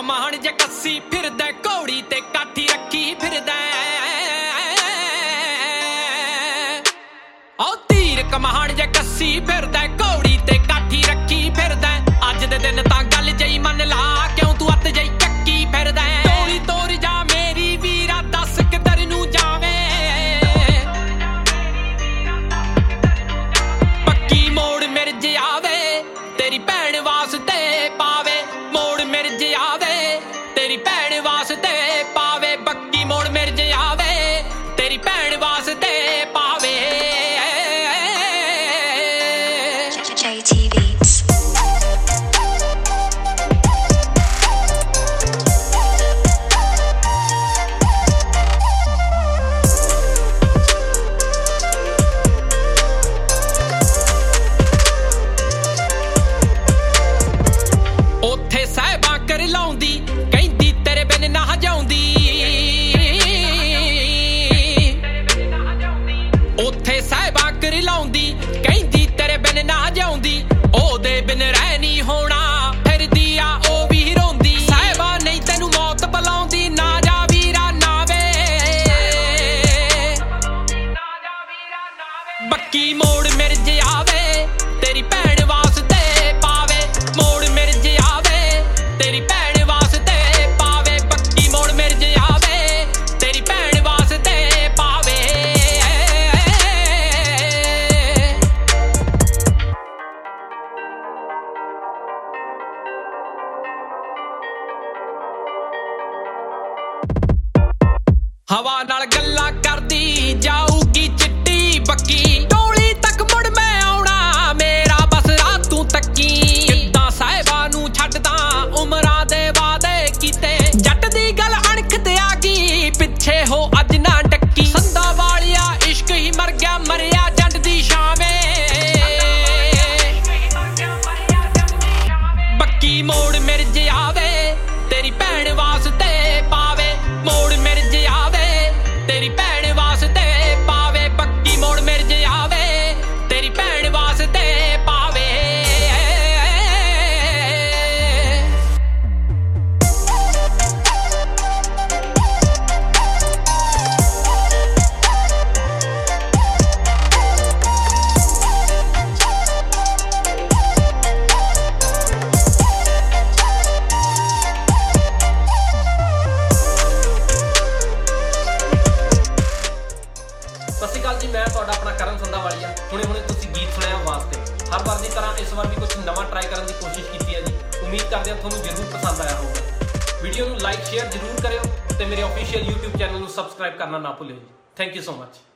ਕਮਾਣ ਜੇ ਕੱਸੀ ਫਿਰਦਾ ਘੋੜੀ ਤੇ ਕਾਠੀ ਰੱਖੀ ਫਿਰਦਾ ਓ ਤੀਰ ਕਮਾਣ ਜੇ ਕੱਸੀ ਫਿਰਦਾ ਘੋੜੀ ਤੇ ਕਾਠੀ ਰੱਖੀ ਫਿਰਦਾ ਅੱਜ ਦੇ ਦਿਨ ਤਾਂ ਗੱਲ ਜਈ ਮੰਨ ਲਾ ਕਿਉਂ ਤੂੰ ਅੱਤ ਜਈ ਚੱਕੀ ਫਿਰਦਾ ਤੋਰੀ ਤੋਰ ਜਾ ਮੇਰੀ ਵੀਰਾ ਦੱਸ ਕਿੱਧਰ ਨੂੰ ਜਾਵੇ ਪੱਕੀ ਮੋੜ ਮਿਰਜ ਆਵੇ ਤੇਰੀ ਭੈਣ ਵਾਸਤੇ ਪਾਵੇ ਮੋੜ ਮਿਰਜ ਆਵੇ ਤੇਰੀ ਭੈਣ ਵਾਸਤੇ ਪਾਵੇ ਪੱਕੀ ਮੋੜ ਮਿਰਜ ਆਵੇ ਤੇਰੀ ਭੈਣ ਵਾਸਤੇ ਪਾਵੇ JT Beats ਉੱਥੇ ਸਾਹਿਬਾਂ ਕਰ ਲਾਉਂਦੀ ਕਹਿੰਦੀ ਤੇਰੇ ਬਿਨ ਨਾ ਜਾਉਂਦੀ ਉੱਥੇ ਸਾਹਿਬਾਂ ਕਰ ਲਾਉਂਦੀ ਕਹਿੰਦੀ ਤੇਰੇ ਬਿਨ ਨਾ ਜਾਉਂਦੀ ਉਹਦੇ ਬਿਨ ਰਹਿ ਨਹੀਂ ਹੋਣਾ ਫਿਰਦੀ ਆ ਉਹ ਵੀ ਰੋਂਦੀ ਸਾਹਿਬਾਂ ਨਹੀਂ ਤੈਨੂੰ ਮੌਤ ਬੁਲਾਉਂਦੀ ਨਾ ਜਾ ਵੀਰਾ ਨਾਵੇ ਬੱਕੀ ਮੋੜ ਮਿਰਜ ਆਵੇ ਤੇਰੀ ਭੈਣ ਵਾਸਤੇ ਪਾਵੇ ਮੋੜ ਮਿਰਜ ਆਵੇ ਤੇਰੀ ਭੈਣ ਵਾਸਤੇ ਪਾਵੇ ਬੱਕੀ ਮੋੜ ਮਿਰਜ ਆਵੇ ਤੇਰੀ ਭੈਣ ਵਾਸਤੇ ਪਾਵੇ ਹਵਾ ਨਾਲ ਗੱਲਾਂ ਕਰਦੀ ਜਾਊਗੀ ਚਿੱਟੀ ਬੱਕੀ ਟੋਲੀ ਤੱਕ ਮੁੜ ਮੈਂ ਆਉਣਾ ਮੇਰਾ ਬਸ ਰਾਤ ਤੂੰ ਤੱਕੀ ਕਿੱਦਾਂ ਸਾਹਿਬਾਂ ਨੂੰ ਛੱਡਦਾ ਉਮਰਾਂ ਦੇ ਵਾਅਦੇ ਕੀਤੇ ਜੱਟ ਦੀ ਗੱਲ ਅਣਖ ਤੇ ਆ ਗਈ ਪਿੱਛੇ ਹੋ ਅੱਜ ਨਾ ਡੱਕੀ ਸੰਦਾ ਵਾਲਿਆ ਇਸ਼ਕ ਹੀ ਮਰ ਗਿਆ ਮਰਿਆ ਜੱਟ ਦੀ ਸ਼ਾਵੇਂ ਬੱਕੀ ਮੋੜ ਮਿਰਜ ਆਵੇ ਤੇਰੀ ਭੈਣ ਵਾਸਤੇ ਪਾਵੇ ਮੋੜ ਮਿਰਜ ਆਵੇ ਤੇਰੀ ਭੈਣ ਵਾਸਤੇ ਪਾਵੇ ਬੱਕੀ ਮੋੜ ਮਿਰਜ ਆਵੇ ਤੇਰੀ ਭੈਣ ਵਾਸਤੇ ਪਾਵੇ ਸਤਿ ਸ਼੍ਰੀ ਅਕਾਲ ਜੀ ਮੈਂ ਤੁਹਾਡਾ ਆਪਣਾ ਕਰਨ ਸੰਧਾ ਵਾਲੀਆ ਹੁਣੇ ਤੁਸੀਂ ਗੀਤ ਸੁਣਿਆ ਵਾਸਤੇ ਹਰ ਵਾਰ ਦੀ ਤਰ੍ਹਾਂ ਇਸ ਵਾਰ ਵੀ ਕੁਝ ਨਵਾਂ ਟਰਾਈ ਕਰਨ ਦੀ ਕੋਸ਼ਿਸ਼ ਕੀਤੀ ਹੈ ਜੀ ਉਮੀਦ ਕਰਦੇ ਹਾਂ ਤੁਹਾਨੂੰ ਜ਼ਰੂਰ ਪਸੰਦ ਆਇਆ ਹੋਵੇਗਾ ਵੀਡੀਓ ਨੂੰ ਲਾਈਕ ਸ਼ੇਅਰ ਜ਼ਰੂਰ ਕਰਿਓ ਤੇ ਮੇਰੇ ਆਫੀਸ਼ੀਅਲ YouTube ਚੈਨਲ ਨੂੰ ਸਬਸਕ੍ਰਾਈਬ ਕਰਨਾ ਨਾ ਭੁੱਲਿਓ ਜੀ ਥੈਂਕ ਯੂ ਸੋ ਮਚ